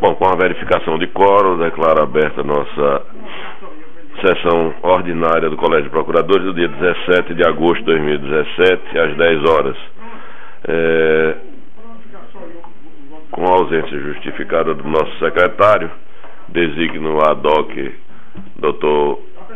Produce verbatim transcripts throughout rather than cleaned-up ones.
Bom, com a verificação de quórum, declaro aberta a nossa sessão ordinária do Colégio de Procuradores do dia dezessete de agosto de dois mil e dezessete, às dez horas. É, com a ausência justificada do nosso secretário, designo ad hoc doutor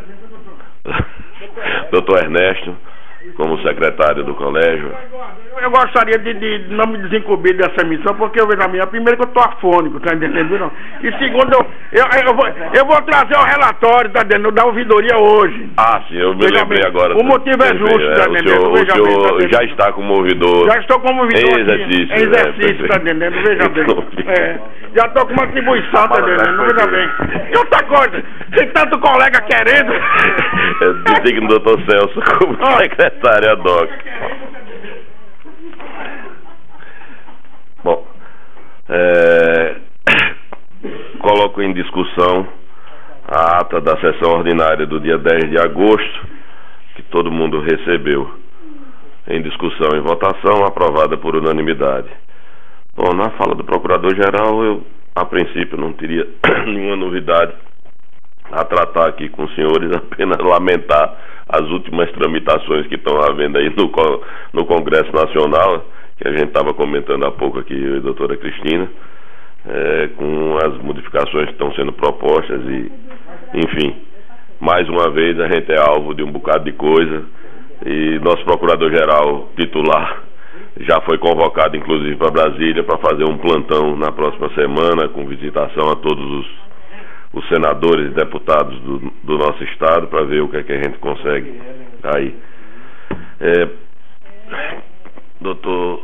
doutor Ernesto como secretário do colégio. Eu gostaria de, de não me desincumbir dessa missão, porque eu vejo a minha, primeiro que eu estou afônico, tá entendendo? Não? E segundo, eu, eu, eu, vou, eu vou trazer o relatório, tá entendendo? Da ouvidoria hoje. Ah, sim, eu me veja lembrei bem, agora. O motivo é justo, é, tá entendendo? O senhor, o senhor bem, tá já está como ouvidor. Já estou como ouvidor. Em exercício. Em exercício, é, tá entendendo? Veja bem. É, já estou com uma atribuição, tá entendendo? Veja bem. E outra coisa, tem tanto colega querendo. Eu designo o doutor Celso como oh. secretário ad hoc. Bom, é, coloco em discussão a ata da sessão ordinária do dia dez de agosto, que todo mundo recebeu. Em discussão e votação, aprovada por unanimidade. Bom, na fala do Procurador-Geral, eu, a princípio, não teria nenhuma novidade a tratar aqui com os senhores, apenas lamentar as últimas tramitações que estão havendo aí no, no Congresso Nacional, que a gente estava comentando há pouco aqui, eu e a doutora Cristina, é, com as modificações que estão sendo propostas e, enfim, mais uma vez a gente é alvo de um bocado de coisa e nosso Procurador-Geral titular já foi convocado, inclusive, para Brasília para fazer um plantão na próxima semana, com visitação a todos os, os senadores e deputados do, do nosso estado, para ver o que é que a gente consegue aí. É, doutor,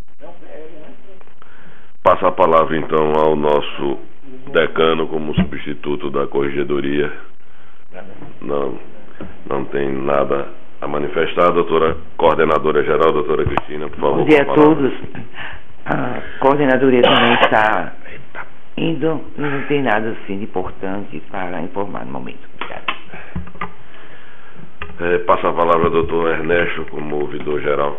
passa a palavra então ao nosso decano como substituto da corregedoria. Não, não tem nada a manifestar. Doutora coordenadora geral, doutora Cristina, por favor. Bom dia a todos. A coordenadoria também está indo, não tem nada assim de importante para informar no momento. Obrigado. É, passa a palavra ao doutor Ernesto como ouvidor geral.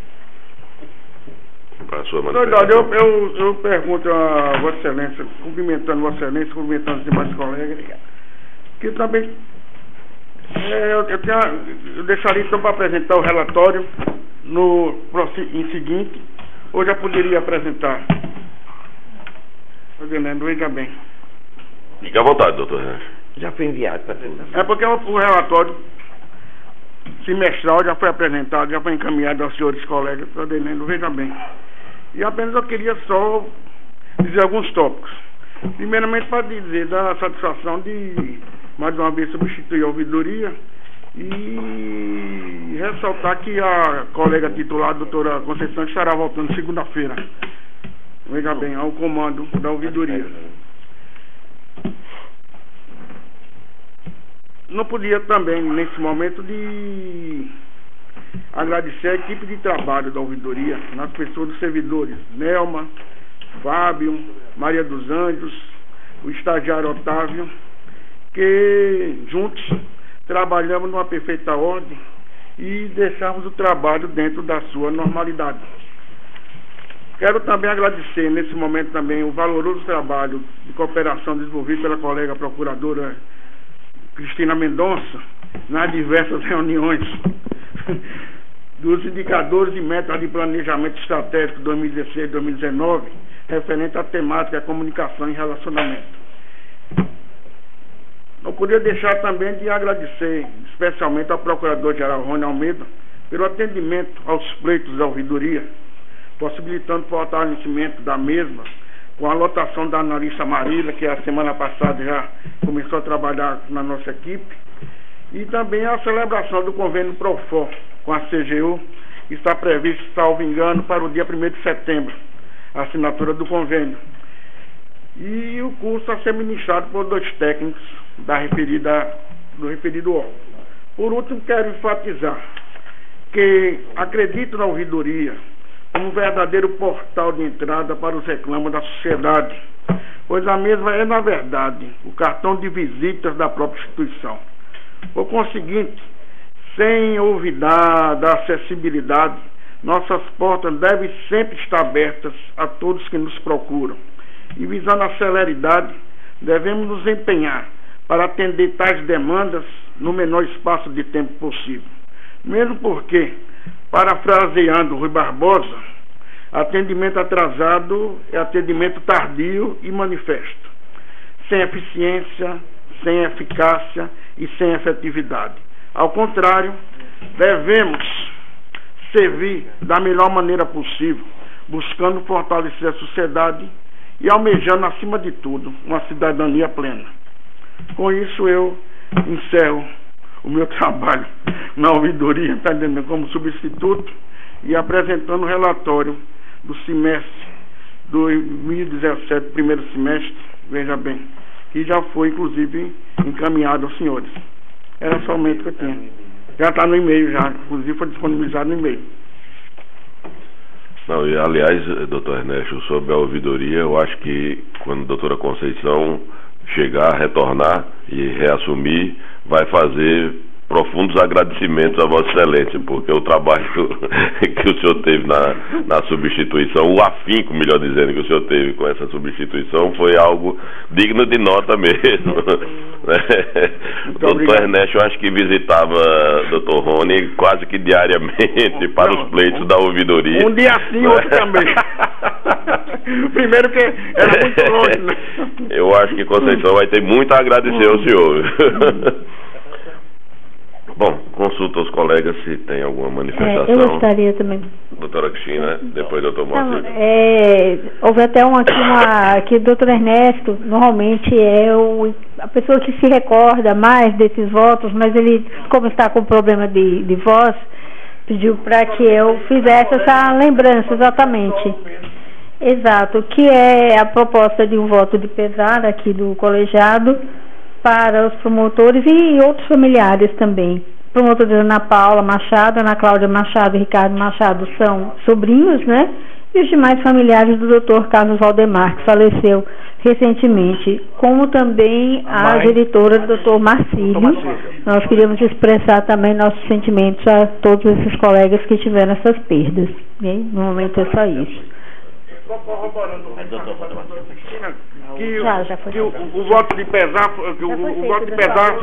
Para a sua manifestação. Eu, eu, eu pergunto a Vossa Excelência, cumprimentando Vossa Excelência, cumprimentando os demais colegas, que também é, eu, eu, tenho, eu deixaria então para apresentar o relatório no em seguinte, ou já poderia apresentar? Entendendo, veja bem. Fique à vontade, doutor Ernesto. Já foi enviado para apresentação. É porque o, o relatório semestral já foi apresentado, já foi encaminhado aos senhores colegas, está entendendo, veja bem. E apenas eu queria só dizer alguns tópicos. Primeiramente, para dizer da satisfação de, mais uma vez, substituir a ouvidoria e ressaltar que a colega titular, a doutora Conceição, estará voltando segunda-feira, veja bem, ao comando da ouvidoria. Não podia também, nesse momento, de agradecer a equipe de trabalho da ouvidoria, nas pessoas dos servidores, Nelma, Fábio, Maria dos Anjos, o estagiário Otávio, que juntos trabalhamos numa perfeita ordem e deixamos o trabalho dentro da sua normalidade. Quero também agradecer, nesse momento também, o valoroso trabalho de cooperação desenvolvido pela colega procuradora Cristina Mendonça, nas diversas reuniões dos indicadores e metas de planejamento estratégico dois mil e dezesseis a dois mil e dezenove, referente à temática comunicação e relacionamento. Não poderia deixar também de agradecer, especialmente ao Procurador-Geral Rony Almeida, pelo atendimento aos pleitos da ouvidoria, possibilitando o fortalecimento da mesma, com a lotação da analista Marília, que a semana passada já começou a trabalhar na nossa equipe, e também a celebração do convênio Profor com a C G U, que está previsto, salvo engano, para o dia primeiro de setembro, a assinatura do convênio. E o curso a ser ministrado por dois técnicos da referida, do referido órgão. Por último, quero enfatizar que acredito na ouvidoria como um verdadeiro portal de entrada para os reclamos da sociedade, pois a mesma é, na verdade, o cartão de visitas da própria instituição. Por conseguinte, sem olvidar da acessibilidade, nossas portas devem sempre estar abertas a todos que nos procuram. e visando a celeridade, devemos nos empenhar para atender tais demandas no menor espaço de tempo possível. Mesmo porque, parafraseando Rui Barbosa, atendimento atrasado é atendimento tardio e manifesto, sem eficiência, sem eficácia e sem efetividade. Ao contrário, devemos servir da melhor maneira possível, buscando fortalecer a sociedade e almejando, acima de tudo, uma cidadania plena. Com isso, eu encerro o meu trabalho na ouvidoria, tá entendendo, como substituto, e apresentando o relatório do semestre dois mil e dezessete, primeiro semestre, veja bem, que já foi, inclusive, encaminhado aos senhores. Era somente o que eu tinha. Já está no e-mail, já, inclusive foi disponibilizado no e-mail. Não, e aliás, doutor Ernesto, sobre a ouvidoria, eu acho que quando a doutora Conceição chegar, retornar e reassumir, vai fazer profundos agradecimentos a Vossa Excelência, porque o trabalho que o senhor teve na, na substituição, o afinco, melhor dizendo, que o senhor teve com essa substituição, foi algo digno de nota mesmo. O doutor Ernesto, eu acho que visitava o doutor Rony quase que diariamente para os pleitos da ouvidoria. Um dia sim, outro também. Primeiro que era muito longe, né? Eu acho que Conceição vai ter muito a agradecer ao senhor. Bom, consulta os colegas se tem alguma manifestação. É, eu gostaria também. Doutora Cristina, depois doutor Moacir. É, houve até uma aqui, uma, que o doutor Ernesto normalmente é o, a pessoa que se recorda mais desses votos, mas ele, como está com problema de, de voz, pediu para que eu fizesse essa lembrança exatamente. Exato, que é a proposta de um voto de pesar aqui do colegiado para os promotores e outros familiares também. Promotores Ana Paula Machado, Ana Cláudia Machado e Ricardo Machado são sobrinhos, né? E os demais familiares do doutor Carlos Valdemar, que faleceu recentemente, como também a, a diretora do doutor Marcílio. Nós queríamos expressar também nossos sentimentos a todos esses colegas que tiveram essas perdas. Okay? No momento é só isso. Corroborando que, já, já foi que o, o voto de pesar, que o, o voto de pesar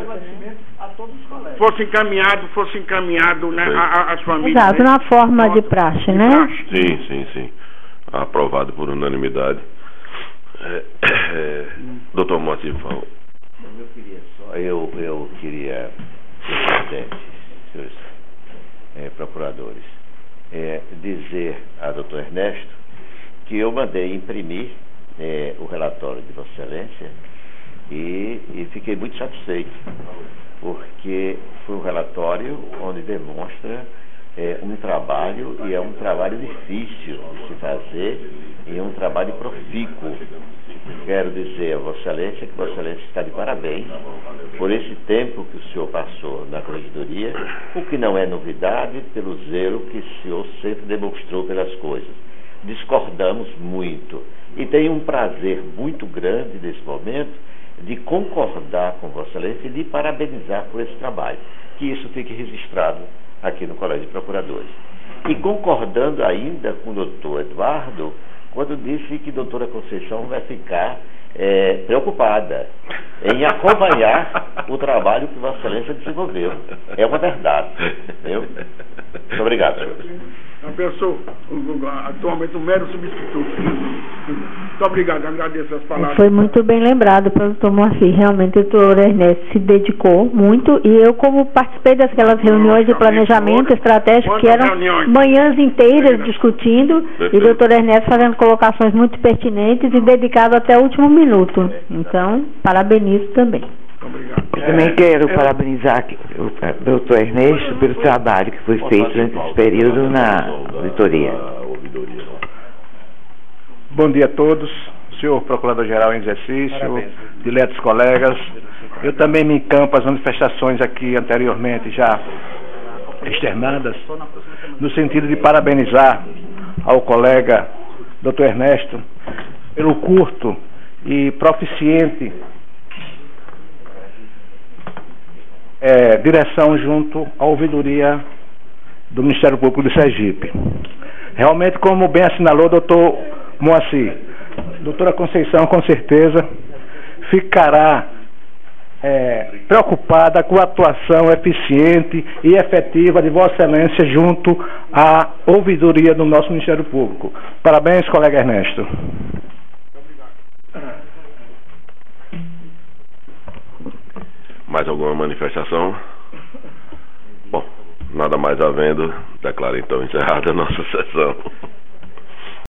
fosse encaminhado, fosse encaminhado, né, às famílias. Exato, na forma de praxe, né? Sim, sim, sim. Aprovado por unanimidade. É, é, doutor Moacir, por favor. Eu queria só, eu, eu queria, senhor presidente, senhores é, procuradores, é, dizer a doutor Ernesto que eu mandei imprimir é, o relatório de Vossa Excelência e, e fiquei muito satisfeito, porque foi um relatório onde demonstra é, um trabalho, e é um trabalho difícil de se fazer, e é um trabalho profícuo. Quero dizer a Vossa Excelência que Vossa Excelência está de parabéns por esse tempo que o senhor passou na corregedoria, o que não é novidade pelo zelo que o senhor sempre demonstrou pelas coisas. Discordamos muito e tenho um prazer muito grande nesse momento de concordar com Vossa Excelência e de parabenizar por esse trabalho, que isso fique registrado aqui no Colégio de Procuradores. E concordando ainda com o doutor Eduardo, quando disse que a doutora Conceição vai ficar é, preocupada em acompanhar o trabalho que Vossa Excelência desenvolveu. É uma verdade. Entendeu? Muito obrigado, senhor. A pessoa, atualmente, um mero substituto. Muito obrigado, agradeço as palavras. Foi muito bem lembrado pelo doutor Moacir. Realmente, o doutor Ernesto se dedicou muito, e eu, como participei daquelas reuniões de planejamento estratégico, que eram manhãs inteiras discutindo, e o doutor Ernesto fazendo colocações muito pertinentes e dedicado até o último minuto. Então, parabenizo também. Obrigado. Eu também quero é, parabenizar o doutor Ernesto pelo trabalho que foi feito durante esse período na auditoria. Bom dia a todos, senhor Procurador-Geral em exercício, diletos colegas. Eu também me encampo as manifestações aqui anteriormente já externadas, no sentido de parabenizar ao colega doutor Ernesto pelo curto e proficiente É, direção junto à ouvidoria do Ministério Público de Sergipe. Realmente, como bem assinalou o doutor Moacir, doutora Conceição, com certeza, ficará é, preocupada com a atuação eficiente e efetiva de Vossa Excelência junto à ouvidoria do nosso Ministério Público. Parabéns, colega Ernesto. Mais alguma manifestação? Bom, nada mais havendo, declaro então encerrada a nossa sessão.